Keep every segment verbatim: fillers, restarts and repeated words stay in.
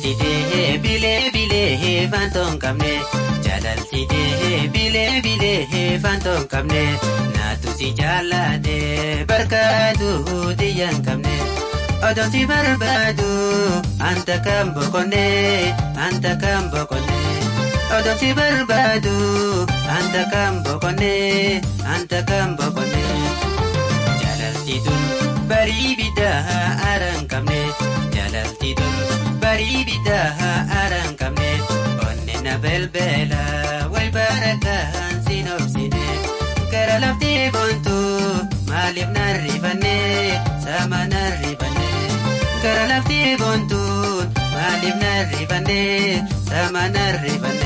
Jalaltite bile bile fanton kamne Jalaltite bile bile fanton kamne Natu si jalade barkadu diyan kamne Odon si barbadu anta kam bokone anta kam bokone Odon si barbadu anta kam bokone anta kam bokone Jalaltitun bari bidaha arang kamne Jalaltitun bari bidaha arang kamne Onne na belbela wal barakan sinopsine Kara lafti bontu malib naribane sama naribane Kara lafti bontu malib naribane sama naribane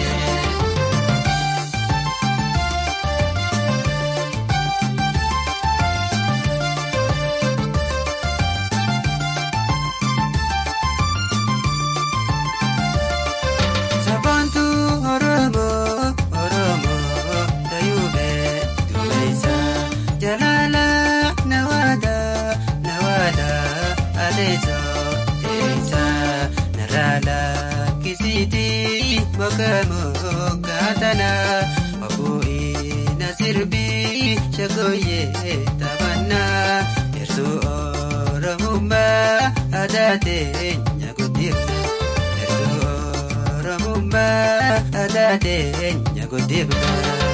Makamu katana Mabui nasirbi Shagoye tabana Ersu oromumba Adate nyagudirna Ersu oromumba Adate nyagudirna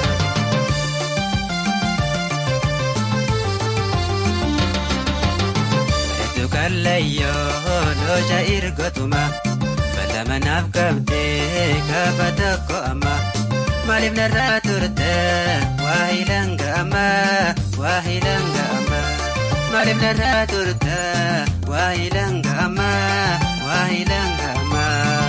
Ersu kalayo Loja irgotuma Manaf kabde kafatako ama malib naraturte wahilanga ama wahilanga ama malib naraturte wahilanga ama wahilanga ama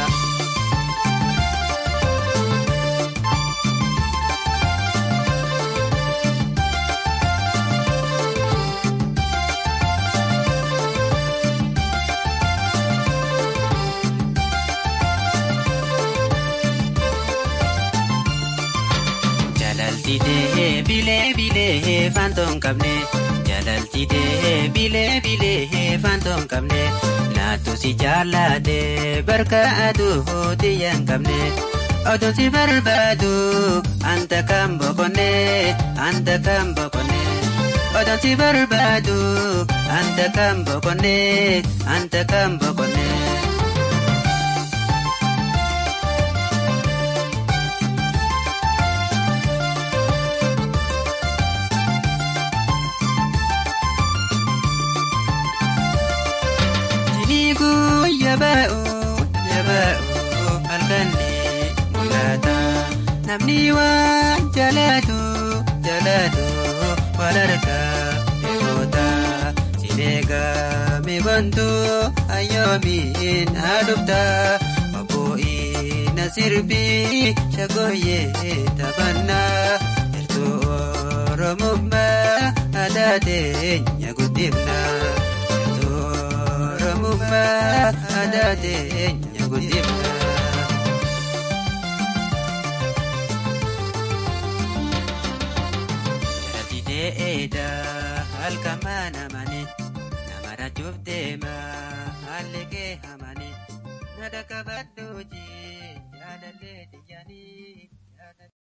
Jalaltite bile bile fanton kamne Jalaltite bile bile fanton kamne Natu si jalade barkaadu diyan kamne Odo si barbadu anta kam bokone anta kam bokone Odo si barbadu anta kam bokone anta kam bokone Yaba'u yaba'u halkanni mulata namni waan jalatu jalatu walarka eegota sineega mibantu ayyomin adubta Mabui nasirbi shagoye tabanna Ertu oromumba adate nyagudibna Mumba adate nyagudibna Jalaltite eda halkamana mane namara jubdema haleke hamane nadaka badoji jalalle tijani